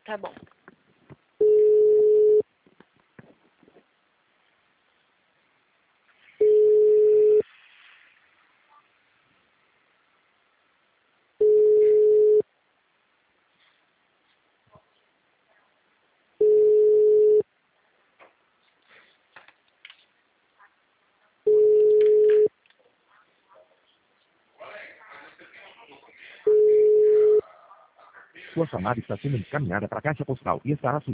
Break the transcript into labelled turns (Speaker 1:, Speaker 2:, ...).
Speaker 1: Tá bom.
Speaker 2: Sua chamada está sendo encaminhada para a caixa postal e estará